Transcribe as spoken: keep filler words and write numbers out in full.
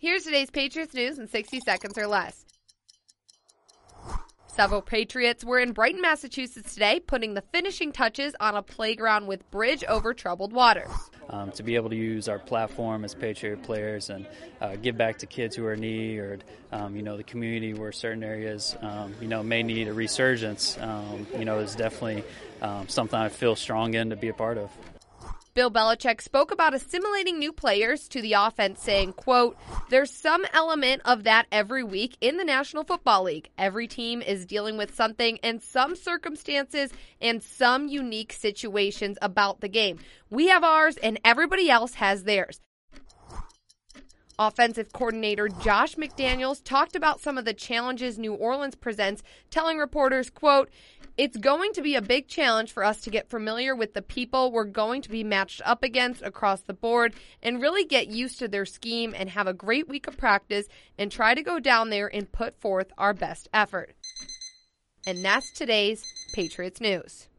Here's today's Patriots news in sixty seconds or less. Several Patriots were in Brighton, Massachusetts today, putting the finishing touches on a playground with bridge over troubled waters. Um, to be able to use our platform as Patriot players and uh, give back to kids who are in need, or um, you know, the community where certain areas um, you know may need a resurgence, um, you know, is definitely um, something I feel strong in to be a part of. Bill Belichick spoke about assimilating new players to the offense, saying, quote, "There's some element of that every week in the National Football League. Every team is dealing with something and some circumstances and some unique situations about the game. We have ours and everybody else has theirs." Offensive coordinator Josh McDaniels talked about some of the challenges New Orleans presents, telling reporters, quote, "It's going to be a big challenge for us to get familiar with the people we're going to be matched up against across the board and really get used to their scheme and have a great week of practice and try to go down there and put forth our best effort." And that's today's Patriots News.